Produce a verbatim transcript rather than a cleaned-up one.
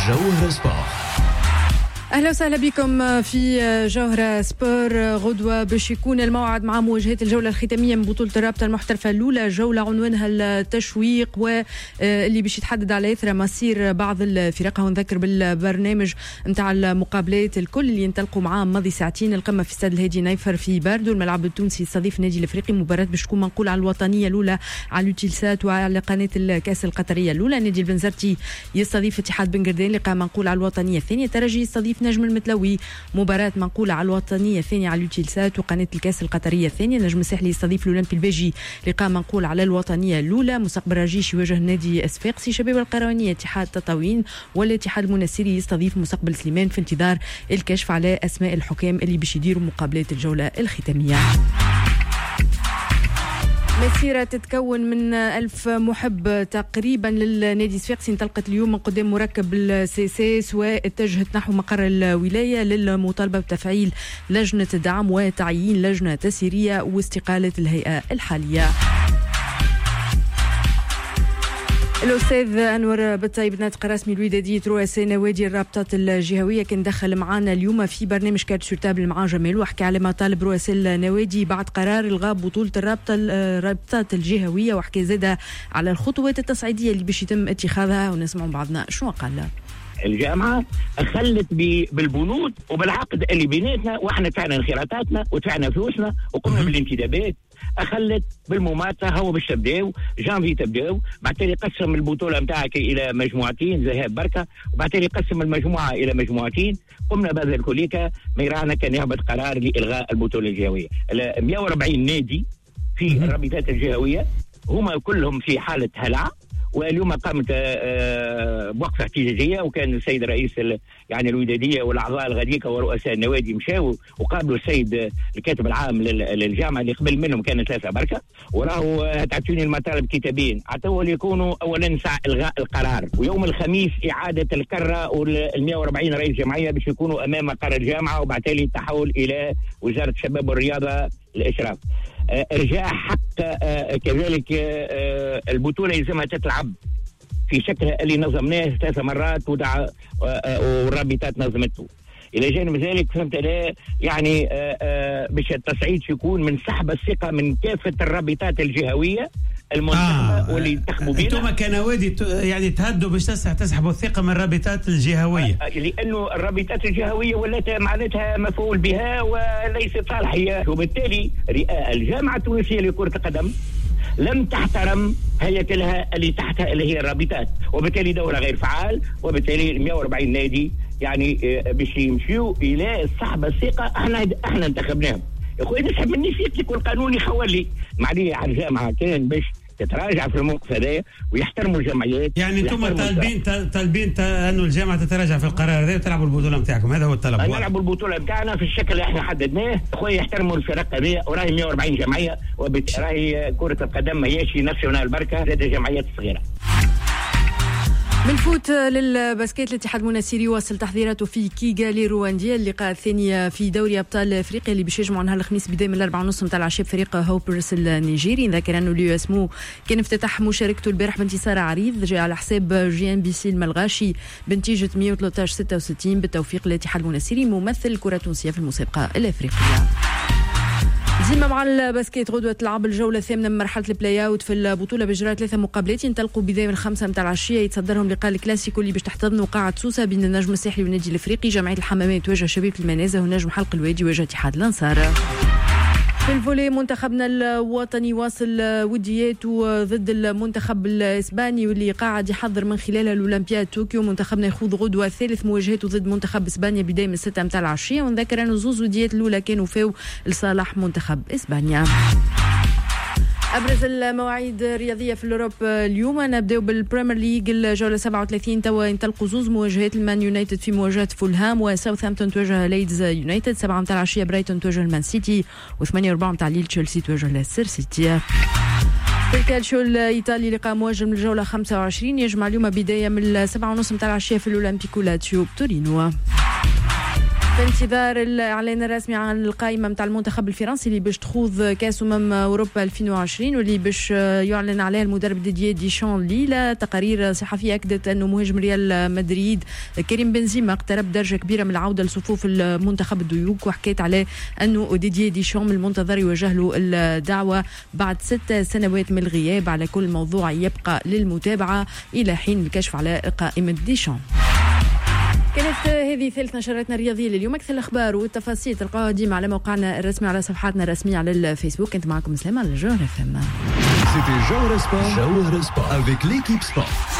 جوهرة سبور. أهلا وسهلا بكم في جوهرة سبور. غدوة باش يكون الموعد مع مواجهة الجولة الختامية من بطولة الرابطة المحترفة الأولى، جولة عنوانها التشويق واللي باش يتحدد على إثر مصير بعض الفرق. ونذكر بالبرنامج نتاع المقابلات الكل اللي ينطلقوا معاه ماضي ساعتين. القمة في استاد الهادي نايفر في باردو، الملعب التونسي يستضيف النادي الأفريقي. مباراة باش تكون منقولة على الوطنية الأولى على اليوتيلسات وعلى قناة الكأس القطرية الأولى. النادي البنزرتي يستضيف اتحاد بن قردان، لقاء منقول على الوطنية الثانية. الترجي يستضيف نجم المتلوي، مباراة منقولة على الوطنية الثانية على اليوتيلسات وقناة الكأس القطرية الثانية. نجم الساحلي يستضيف الأولمبي البيجي، لقاء منقول على الوطنية الأولى. مستقبل رجيش يواجه نادي الصفاقسي. شباب القروانية اتحاد تطاوين، والاتحاد المنسيري يستضيف مستقبل سليمان في انتظار الكشف على أسماء الحكام اللي باش يديروا مقابلات الجولة الختامية. مسيرة تتكون من ألف محب تقريبا للنادي الصفاقسي انطلقت اليوم من قدام مركب السيساس واتجهت نحو مقر الولاية للمطالبة بتفعيل لجنة دعم وتعيين لجنة تسييرية واستقالة الهيئة الحالية. الأستاذ أنور بالطيب ناطق رسمي الودادية رؤساء نوادي الرابطات الجهوية كان دخل معنا اليوم في برنامج كارت سورتابل مع جمال، وحكى على مطالب رؤساء النوادي بعد قرار إلغاء بطولة الرابطة الرابطات الجهوية، وحكى زادة على الخطوات التصعيدية اللي باش يتم اتخاذها. ونسمع بعضنا شنو قال. الجامعة أخلت بالبنود وبالعقد اللي بيناتنا، وإحنا دفعنا انخراطاتنا ودفعنا فلوسنا وقمنا بالانتدابات. أخلت بالممارسة. هو باش تبداو جانفي تبداو، بعدين قسم البطولة متاعك إلى مجموعتين ذهاب بركة، وبعدين قسم المجموعة إلى مجموعتين. قمنا بهذا الكليكة ميرانا كان يهبط قرار لإلغاء البطولة الجهوية. مئة وأربعين نادي في الرابطات الجهوية هما كلهم في حالة هلع، واليوم قامت بوقفة احتجاجية، وكان السيد رئيس يعني الودادية والأعضاء الغديكة ورؤساء النوادي مشاو وقابلوا السيد الكاتب العام للجامعة اللي قبل منهم كان ثلاثة بركة، وراهو تعطوني المطالب كتابين عطوا يكونوا أولا ساعة إلغاء القرار، ويوم الخميس إعادة الكرة وال مئة وأربعين رئيس جمعية باش يكونوا أمام مقر الجامعة، وبعدين التحول إلى وزارة الشباب والرياضة الإشراف. إرجاع حق كذلك البطولة يلزمها تتلعب في شكلها اللي نظمناه ثلاث مرات ودع والرابطات نظمته. إلى جانب ذلك فهمت لا يعني باش التصعيد يكون من سحب الثقة من كافة الرابطات الجهوية المنتخبة آه واللي ينتخبوا بينا. انتم كنوادي يعني تهدوا باش تسحبوا الثقة من الرابطات الجهوية، آه لأنه الرابطات الجهوية ولات معناتها مفعول بها وليست صالحية، وبالتالي الجامعة التونسية لكرة القدم لم تحترم هيكلها اللي تحتها اللي هي الرابطات، وبالتالي دورة غير فعال، وبالتالي مئة وأربعين نادي يعني باش يمشيوا إلى سحب الثقة. احنا احنا انتخبناهم يا اخوي، نسحب مني فيك يكون قانوني خولي معليه على الجامعة كان باش تتراجع في الموقف هذا ويحترموا الجمعيات. يعني انتم طالبين طالبين انه الجامعه تتراجع في القرار هذا وتلعبوا البطوله نتاعكم، هذا هو الطلب. نلعبوا البطوله نتاعنا في الشكل اللي احنا حددناه، اخويا يحترموا الفرق هذه، وراهي مئة وأربعين جمعيه، وراهي كره القدم ماهيش ناسيونال بركه، زاد جمعيات صغيره. بنفوت للباسكيت. الاتحاد المنسيري يواصل تحضيراته في كيغالي روانديا، اللقاء الثاني في دوري ابطال افريقيا اللي باش يجمعوا نهار الخميس بدايه من الأربعة ونص نتاع العشاء فريق هوبرز النيجيري. نذكر انه اليو اسمو كان افتتح مشاركته البارح بانتصار عريض جاء على حساب جي ام بي سي الملغاشي بنتيجه مئة وثلاثة عشر ستة وستين بالتوفيق للاتحاد المنسيري ممثل الكره التونسيه في المسابقه الافريقيه. ديما مع الباسكيت. غدوة تلعب الجولة الثامنة من مرحلة البلاي اوت في البطولة بإجراء ثلاثة مقابلات ينطلقوا بداية من الخمسة متاع العشية، يتصدرهم لقاء الكلاسيكو اللي باش تحتضن قاعة سوسة بين النجم الساحلي والنادي الافريقي. جمعية الحمامات تواجه شبيبة المنازه، ونجم حلق الوادي يواجه اتحاد الانصار. في الفولي منتخبنا الوطني واصل ودياته ضد المنتخب الاسباني واللي قاعد يحضر من خلال الاولمبياد طوكيو. منتخبنا يخوض غدوه ثالث مواجهته ضد منتخب اسبانيا بدايه من الستة متاع العشيه، ونذكر انه زوز وديات الاولى كانوا فاو لصالح منتخب اسبانيا. أبرز المواعيد الرياضية في الأوروب اليوم نبدأ بالبريمير ليج. الجولة سبعة وثلاثين توا ينطلقوا زوز مواجهات، المان يونايتد في مواجهة فولهام، وساوثهامبتون تواجه ليدز يونايتد. سبعة متاع العشية برايتون تواجه المان سيتي، وثمانية وربع متاع الليل تشيلسي تواجه ليستر سيتي. في الكالشيو الإيطالي لقاء مواجه من الجولة خمسة وعشرين يجمع اليوم بداية من السبعة ونص متاع العشية في الأولمبيكو لاتسيو بتورينو. في انتظار الاعلان الرسمي عن القائمه نتاع المنتخب الفرنسي اللي باش تخوض كاس امم اوروبا ألفين وعشرين واللي باش يعلن عليها المدرب ديدييه ديشان الليله. تقارير صحفيه اكدت انه مهاجم ريال مدريد كريم بنزيما اقترب درجه كبيره من العوده لصفوف المنتخب الديوك، وحكيت عليه انه ديدييه ديشان من المنتظر يوجه له الدعوه بعد ست سنوات من الغياب. على كل موضوع يبقى للمتابعه الى حين الكشف على قائمه ديشان. كانت هذه ثالث نشراتنا الرياضيه لليوم. اكثر الاخبار والتفاصيل تلقاها ديما على موقعنا الرسمي على صفحاتنا الرسميه على الفيسبوك. كنت معكم سلامه على جوهر اف ام. C'était Jawhara Sport avec l'équipe sport.